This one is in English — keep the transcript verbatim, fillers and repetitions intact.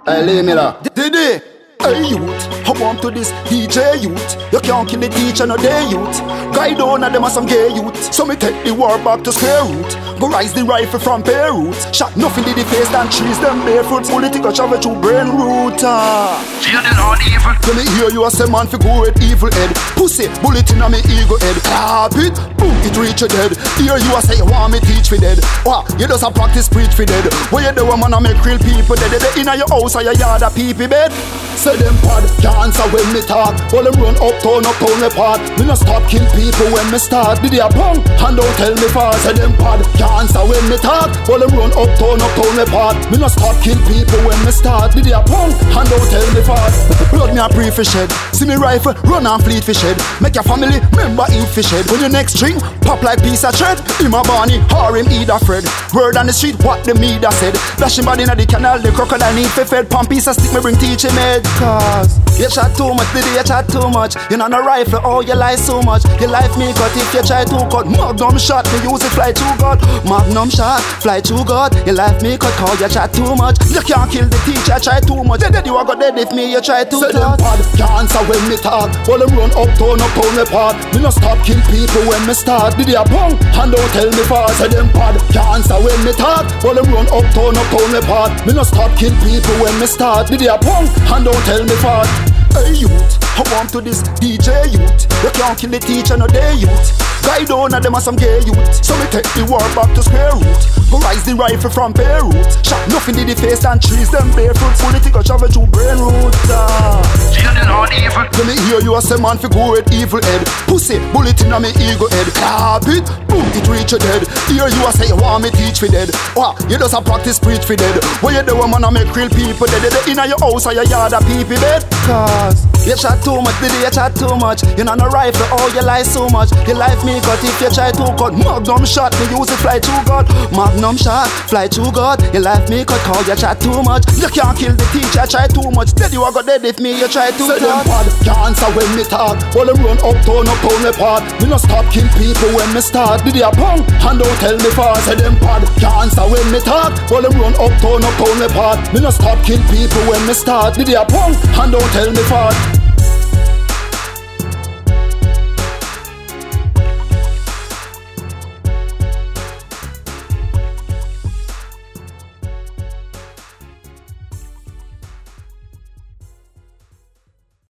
Hey, Lee Miller. Diddy. Hey youth, I want to this D J youth. You can't kill the teacher, no day youth. Guide on and them are some gay youth. So me take the war back to square root. Go rise the rifle from Beirut. Shot nothing in the face than trees, them barefoot. Political travel through brain root. Fear the Lord evil. Let me hear you a say man fi go with evil head. Pussy, bullet in a me ego head. Clap it, boom, it reach your dead. Hear you a say you want me teach fi dead. Wah, you just a practice preach fi dead. Where you do a man a make real people dead. They inna your house or your yard a peepee bed. Say them pad, can't answer when me talk. All them run uptown, uptown me part. Me no stop kill people when me start. Did they a punk? And don't tell me fast. Say them pad, can't answer when me talk. All them run uptown, uptown me part. Me no stop kill people when me start. Did they a punk? And don't tell me fast. Blood me a pre fi shed. See me rifle, run and fleet fi shed. Make your family member eat fi shed. When your next string pop like piece of thread. Him a Barney or him either Fred. Word on the street what the media said. Dash him body inna the canal, the crocodile need fi fed. Pump piece of stick me bring teach him head. Cause you chat too much, did you chat too much? You know no rifle, oh you lie so much. You life me cut if you try to cut. Magnum shot, me use it fly too God. Magnum shot, fly too God. You life me cut, cause you chat too much. You can't kill the teacher, try too much. Dead you a go dead if me, you try too much. Say them pad, can't answer when me talk. All them run uptown, uptown me part. Me no stop kill people when me start. Did you a punk? And don't tell me fast. Say them pad, can't answer when me talk. All them run uptown, uptown me part. Me no stop kill people when me start. Did you a punk? And don't tell me fast. Hey youth, I want to this D J youth. You can't kill the teacher, no day youth. Guide on and them are some gay youth. So me take the war back to square root. Go rise the rifle from Beirut. Shot nothing in the face and trees, them barefoot. Political travel through brain root. Fear the Lord evil. Let me hear you a say man fi go with evil head. Pussy, bullet in a me ego head. Clap it, boom, it reach your dead. Hear you a say you want me teach fi dead. Wah, you just a practice preach fi dead. Where you do a man a make real people dead. They inna your house or your yard a peepee bed. Cause you chat too much, did you chat too much? You know no rifle, oh you lie so much. You life me cut if you try to cut. Magnum shot, me use it fly too God. Magnum shot, fly too God. You life me cut, cause you chat too much. You can't kill the teacher, try too much. Dead you a go dead if me, you try too much. Say them pad, can't answer when me talk. All them run uptown, uptown me part. Me no stop kill people when me start. Did you a punk? And don't tell me fast. Say them pad, can't answer when me talk. All them run uptown, uptown me part. Me no stop kill people when me start. Did you a punk? And don't tell me fast.